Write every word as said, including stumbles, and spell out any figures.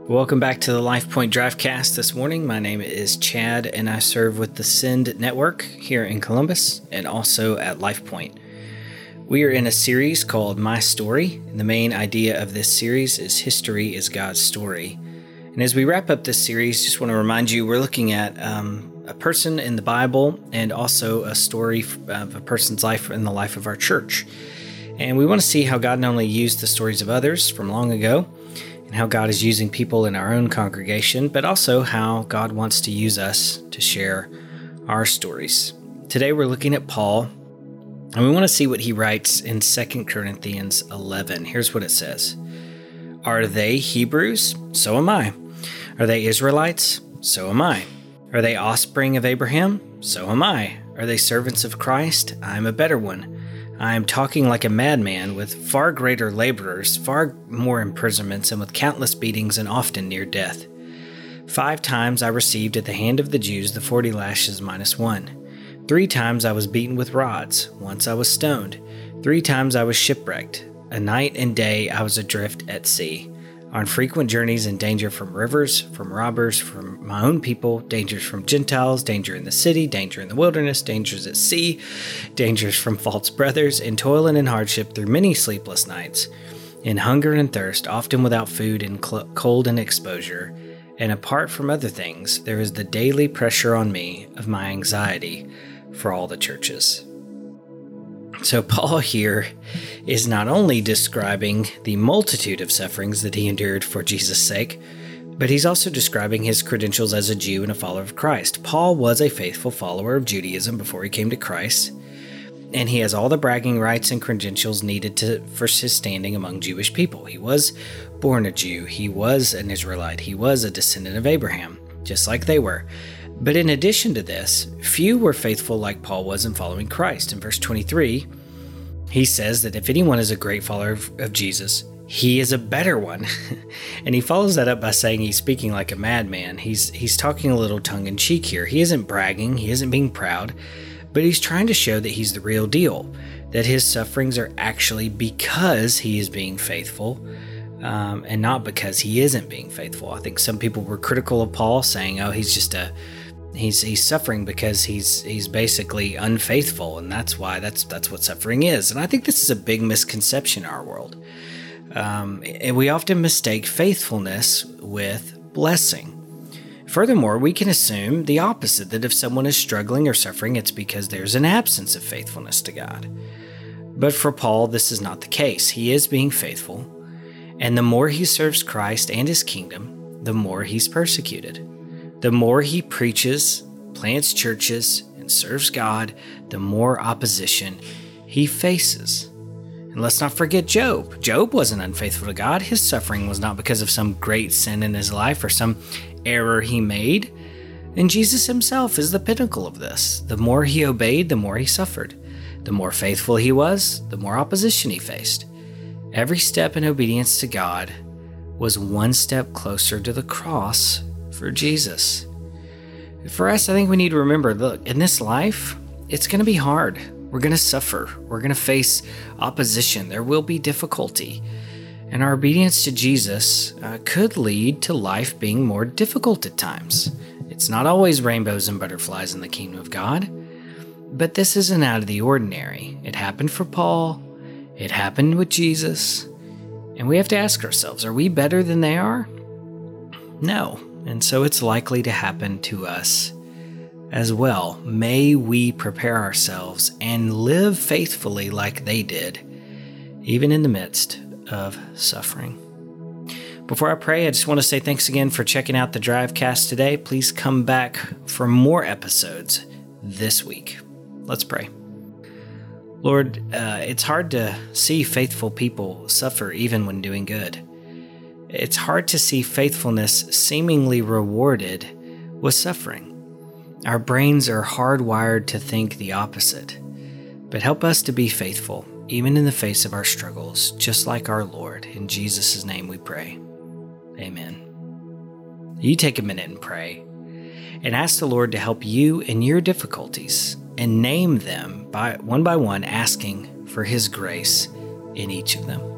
Welcome back to the LifePoint Drivecast this morning. My name is Chad, and I serve with the Send Network here in Columbus and also at LifePoint. We are in a series called My Story, and the main idea of this series is history is God's story. And as we wrap up this series, just want to remind you we're looking at um, a person in the Bible and also a story of a person's life in the life of our church. And we want to see how God not only used the stories of others from long ago, and how God is using people in our own congregation, but also how God wants to use us to share our stories. Today we're looking at Paul, and we want to see what he writes in Second Corinthians eleven. Here's what it says. Are they Hebrews? So am I. Are they Israelites? So am I. Are they offspring of Abraham? So am I. Are they servants of Christ? I am a better one. I am talking like a madman, with far greater laborers, far more imprisonments, and with countless beatings and often near death. Five times I received at the hand of the Jews the forty lashes minus one. Three times I was beaten with rods. Once I was stoned. Three times I was shipwrecked. A night and day I was adrift at sea, on frequent journeys in danger from rivers, from robbers, from my own people, dangers from Gentiles, danger in the city, danger in the wilderness, dangers at sea, dangers from false brothers, in toil and in hardship through many sleepless nights, in hunger and thirst, often without food, in cl- cold and exposure. And apart from other things, there is the daily pressure on me of my anxiety for all the churches. So Paul here is not only describing the multitude of sufferings that he endured for Jesus' sake, but he's also describing his credentials as a Jew and a follower of Christ. Paul was a faithful follower of Judaism before he came to Christ, and he has all the bragging rights and credentials needed to, for his standing among Jewish people. He was born a Jew, he was an Israelite, he was a descendant of Abraham, just like they were. But in addition to this, few were faithful like Paul was in following Christ. In verse twenty-three, he says that if anyone is a great follower of, of Jesus, he is a better one. And he follows that up by saying he's speaking like a madman. He's he's talking a little tongue-in-cheek here. He isn't bragging, he isn't being proud, but he's trying to show that he's the real deal, that his sufferings are actually because he is being faithful, um, and not because he isn't being faithful. I think some people were critical of Paul, saying, oh, he's just a He's he's suffering because he's he's basically unfaithful, and that's why that's that's what suffering is. And I think this is a big misconception in our world. Um, and we often mistake faithfulness with blessing. Furthermore, we can assume the opposite, that if someone is struggling or suffering, it's because there's an absence of faithfulness to God. But for Paul, this is not the case. He is being faithful, and the more he serves Christ and his kingdom, the more he's persecuted. The more he preaches, plants churches, and serves God, the more opposition he faces. And let's not forget Job. Job wasn't unfaithful to God. His suffering was not because of some great sin in his life or some error he made. And Jesus himself is the pinnacle of this. The more he obeyed, the more he suffered. The more faithful he was, the more opposition he faced. Every step in obedience to God was one step closer to the cross for Jesus. For us, I think we need to remember, look, in this life, it's going to be hard. We're going to suffer. We're going to face opposition. There will be difficulty. And our obedience to Jesus uh, could lead to life being more difficult at times. It's not always rainbows and butterflies in the kingdom of God, but this isn't out of the ordinary. It happened for Paul. It happened with Jesus. And we have to ask ourselves, are we better than they are? No. And so it's likely to happen to us as well. May we prepare ourselves and live faithfully like they did, even in the midst of suffering. Before I pray, I just want to say thanks again for checking out the Drivecast today. Please come back for more episodes this week. Let's pray. Lord, uh, it's hard to see faithful people suffer even when doing good. It's hard to see faithfulness seemingly rewarded with suffering. Our brains are hardwired to think the opposite. But help us to be faithful, even in the face of our struggles, just like our Lord. In Jesus' name we pray. Amen. You take a minute and pray, and ask the Lord to help you in your difficulties, and name them by one by one, asking for His grace in each of them.